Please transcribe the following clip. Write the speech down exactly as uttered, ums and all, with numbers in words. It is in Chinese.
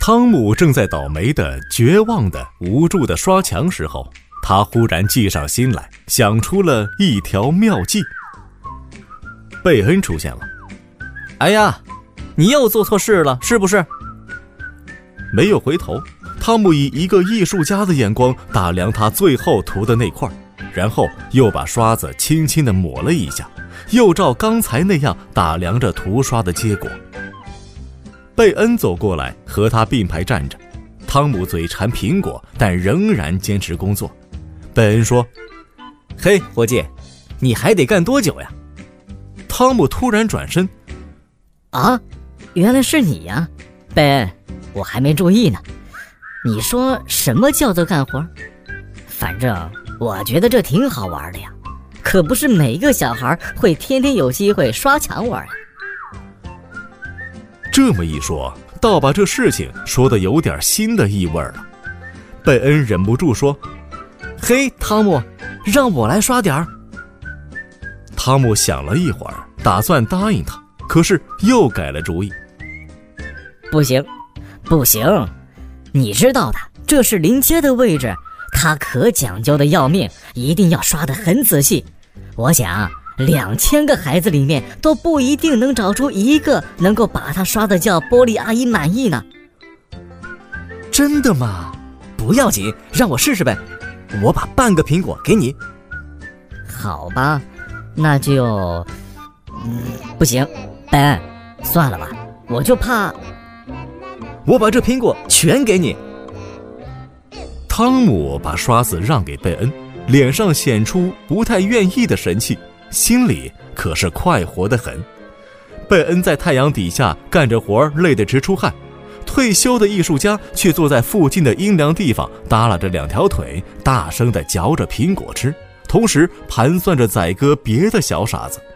汤姆正在倒霉的、绝望的、无助的刷墙时候，他忽然计上心来，想出了一条妙计。贝恩出现了。 哎呀，你又做错事了，是不是？ 没有回头，汤姆以一个艺术家的眼光打量他最后涂的那块，然后又把刷子轻轻地抹了一下，又照刚才那样打量着涂刷的结果。贝恩走过来和他并排站着，汤姆嘴馋苹果，但仍然坚持工作。贝恩说： 嘿，伙计，你还得干多久呀？ 汤姆突然转身。 啊，原来是你呀，贝恩，我还没注意呢。你说什么叫做干活？反正我觉得这挺好玩的呀，可不是每个小孩会天天有机会刷墙玩呀。 这么一说，倒把这事情说得有点新的意味了。贝恩忍不住说： 嘿，汤姆，让我来刷点儿。 汤姆想了一会儿，打算答应他，可是又改了主意。 不行，不行，你知道的，这是临街的位置，它可讲究的要命，一定要刷得很仔细。我想两千个孩子里面都不一定能找出一个能够把它刷得叫波莉阿姨满意呢。 真的吗？不要紧，让我试试呗，我把半个苹果给你。 好吧，那就嗯，不行，贝恩，算了吧，我就怕。 我把这苹果全给你。 汤姆把刷子让给贝恩，脸上显出不太愿意的神气，心里可是快活得很。贝恩在太阳底下干着活，累得直出汗，退休的艺术家却坐在附近的阴凉地方，耷拉着两条腿，大声地嚼着苹果吃，同时盘算着宰割别的小傻子。